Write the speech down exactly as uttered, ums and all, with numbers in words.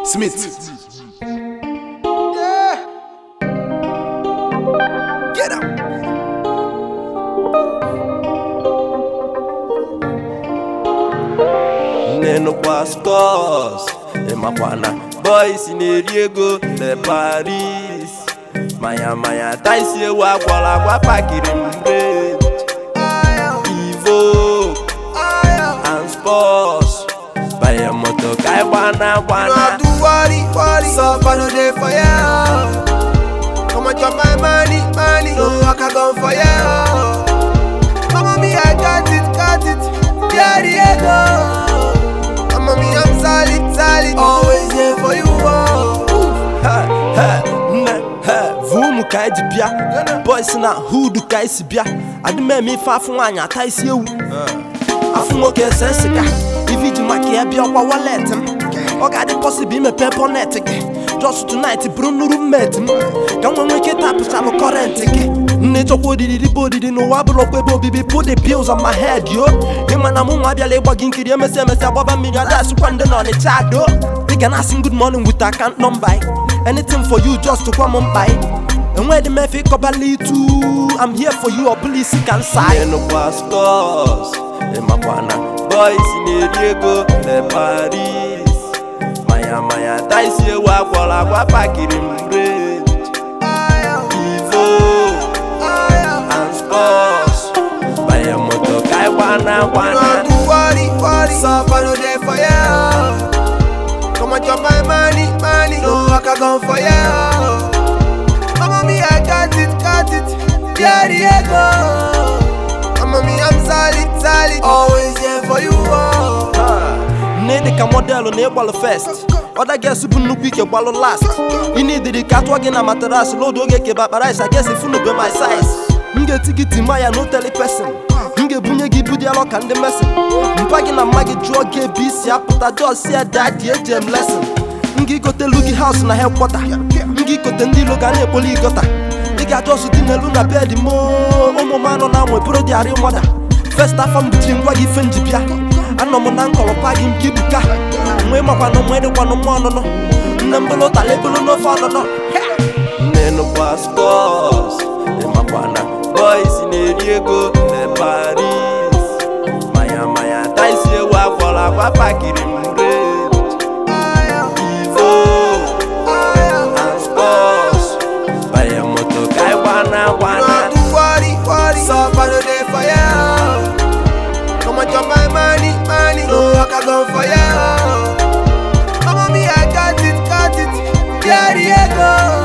Smith. Yeah. Get up. Neno Pascos, Emakwana, boys in Diego, Le Paris. Maya Maya, Taisi, Wakwala, Wapakirim, Evo, and Sports. By a motor, Kaiwana, Wana. Do worry, worry. So far no day for you. Come on, drop my money, money. No, I can go for you. Mama, me, I got it, got it. Yeah, Diego. Mama, me, I'm solid, solid. Always here for you. Ha, ha, ne, ha. Vumu kai di bia. Boys na hudu kai si bia. Adime mi fa fu anya taisi ewu. Afu mo ke sensika. If you make a be our wallet, or got it possibly me pep on net again. Just tonight, Bruno met him. Come on, we get up to have a current again. Nature body, the body, the no wabble of baby, put the pills on my head, yo. You man, I'm on my labor, ginky, M S M S, Baba Million, that's one on the chat, yo. We can ask him good morning with a can't number. Anything for you just to come on by. And where the Mephi Kobali too, I'm here for you, or police can sign. No Pascos, Emakwana. Boys in Diego, Le Paris. Maya Maya, Taisi, Wakwala, Wapakirim, Evo, and Sports. By a motor, Kaiwana, Wana. Do worry, worry. So far no day for you. Come on, drop my money, money. No, I can go for you. Mama, me, I got it, got it. Yeah, Diego. Mama, me, I'm solid, solid. Always here for you. Need the model on the first. Other girls who no quick a ball last. You need the catwalking a mattress, low dog get rice. I guess if you know be my size. Nge ticket in my no tele person. Nge bunye gibu dialogue and the message. Mpagin a maggie drug get busy. I put a door see a dad the gem lesson. Nge go to Lugi house na help water. Nge go to Ndilo Gane Poli gota. Nigga just in the luna bed mo. Omo man on our bro the are mother. First half I'm between Wagi Fenjibia. I know my uncle pag him Kibuka. When my one on the one on one no. Number no talebulu no fun no. Neno Pascos, Emakwana. Boys in Diego, Le Paris. Maya Maya, Taisi, Wakwala, Wapakirim, Evo, and Sports. By a motor, Kaiwana, Wana. Do worry, worry. So far no day for you. Come on, drop my money, money. No, I can go for you. Mama, me, I got it, got it. Yeah, Diego.